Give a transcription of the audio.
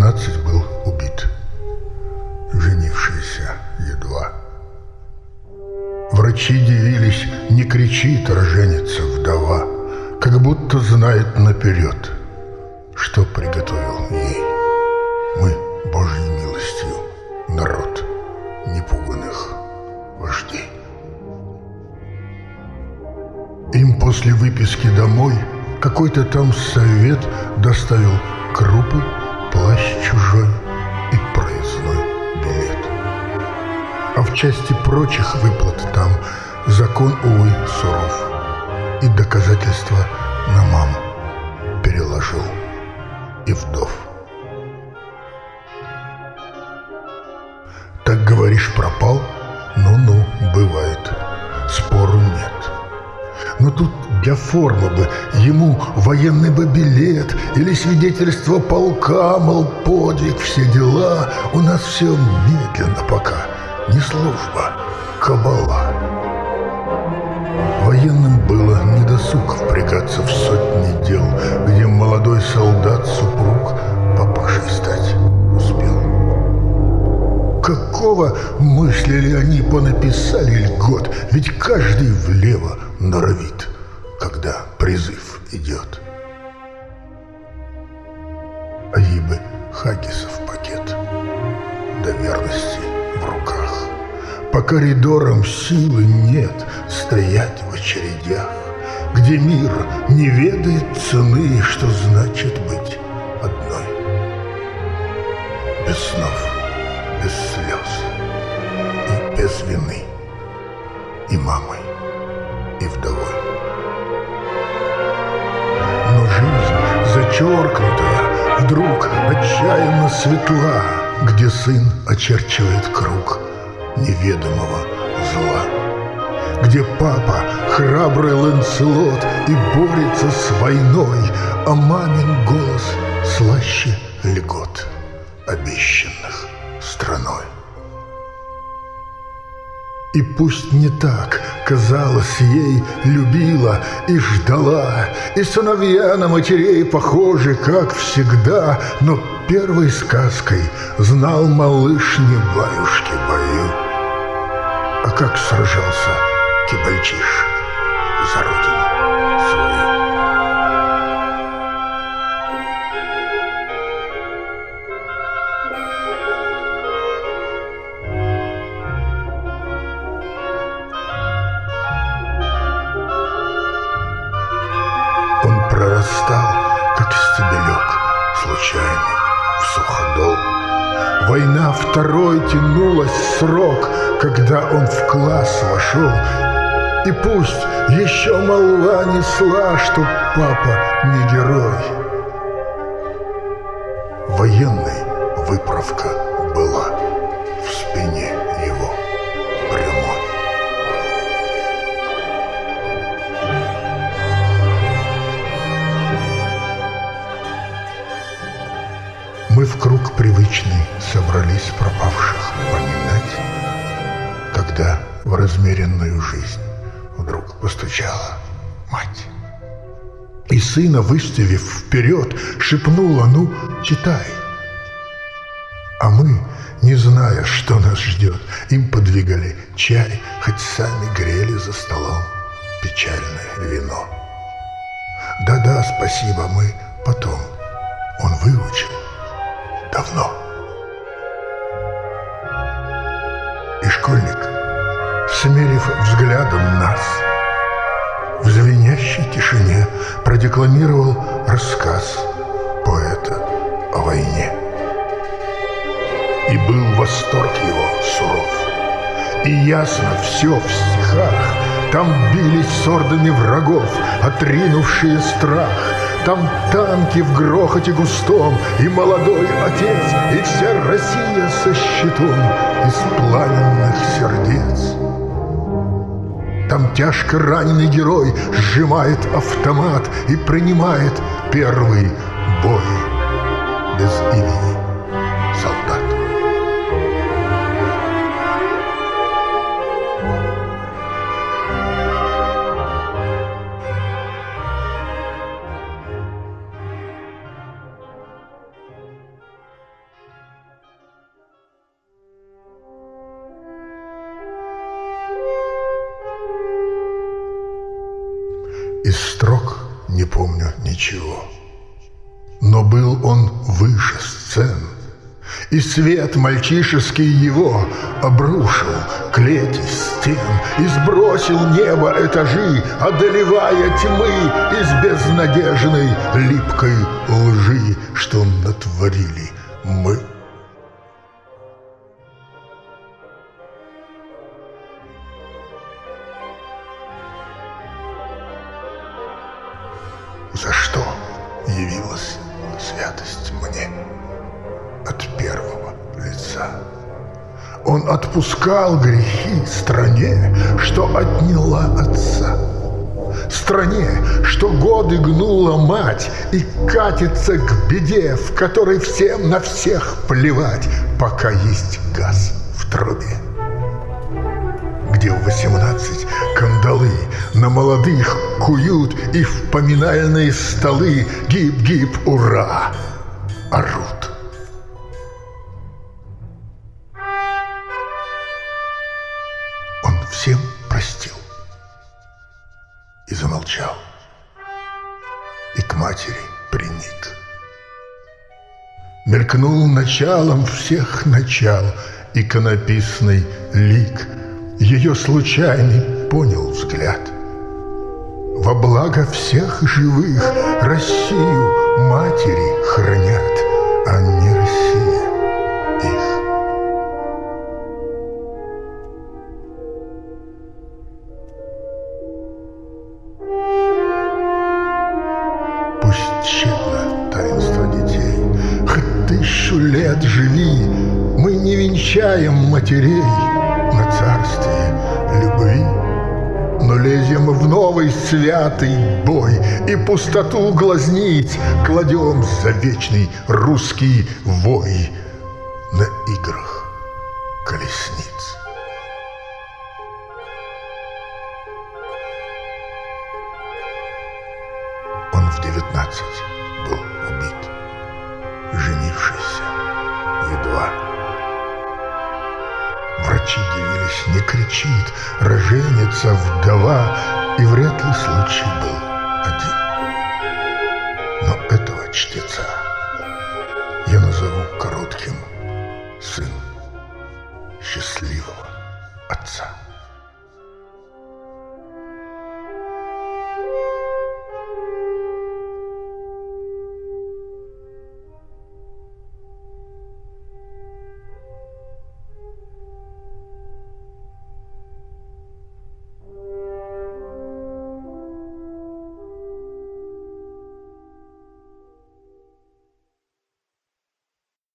18 был убит, женившийся едва. Врачи дивились, не кричит роженица вдова, как будто знает наперед, что приготовил ей. Мы, Божьей милостью, народ непуганных вождей. Им после выписки домой какой-то там совет доставил крупы, плащ чужой и проездной билет. А в части прочих выплат там закон, увы, суров, и доказательства на маму переложил и вдов. Так говоришь, пропал? Ну-ну, бывает, спору нет. Но тут для формы бы ему военный бы билет или свидетельство полка, мол, подвиг, все дела. У нас все медленно пока, не служба, кабала. Военным было недосуг впрягаться в сотни дел, где молодой солдат, супруг, папашей стать успел. Какого мыслили они, понаписали льгот, ведь каждый влево норовит, когда призыв идет. А ей бы хаггисов пакет, до верности в руках. По коридорам силы нет стоять в очередях, где мир не ведает цены, что значит быть одной. Без снов, без слез и без вины, и мамой, и вдовой. Но жизнь, зачеркнутая, вдруг отчаянно светла, где сын очерчивает круг неведомого зла, где папа храбрый Ланселот и борется с войной, а мамин голос слаще льгот, обещанных страной. И пусть не так, казалось, ей любила и ждала, и сыновья на матерей похожи, как всегда, но первой сказкой знал малыш не баюшки бою, а как сражался Кибальчиш за родину свою. Он прорастал, как стебелек случайный, в суходол. Война второй тянулась срок, когда он в класс вошел. И пусть еще молва несла, что папа не герой, военной выправка была в спине его прямой. Мы в круг привычный собрались пропавших поминать, когда в размеренную жизнь вдруг постучала мать. И сына, выставив вперед, шепнула: «Ну, читай». А мы, не зная, что нас ждет, им подвигали чай, хоть сами грели за столом печальное вино. Да-да, спасибо, мы потом. Он выучил давно. И школьник, смерив взглядом нас, в звенящей тишине продекламировал рассказ поэта о войне. И был восторг его суров, и ясно все в стихах. Там бились с ордами врагов, отринувшие страх. Там танки в грохоте густом, и молодой отец, и вся Россия со щитом из пламенных сердец. Там тяжко раненый герой сжимает автомат и принимает первый бой без имени солдат. Из строк не помню ничего. Но был он выше сцен, и свет мальчишеский его обрушил клети стен и сбросил небо этажи, одолевая тьмы из безнадежной липкой лжи, что натворили мы. За что явилась святость мне от первого лица? Он отпускал грехи стране, что отняла отца, стране, что годы гнула мать и катится к беде, в которой всем на всех плевать, пока есть газ в трубе. Где в 18 кандалы на молодых куют и в поминальные столы гиб-гиб, ура, орут. Он всем простил и замолчал, и к матери приник. Мелькнул началом всех начал иконописный лик. Ее случайный понял взгляд. Во благо всех живых Россию матери хранят, а не Россия их. Пусть тщетно таинство детей, хоть 1000 лет живи, мы не венчаем матерей на царстве любви, но лезем в новый святый бой и пустоту глазниц кладем за вечный русский вой на играх колесниц. Он в 19 был убит, женившийся едва. Врачи дивились, не кричит, роженица вдова, и вряд ли случай был один. Но этого чтеца я назову коротким: сын счастливого отца.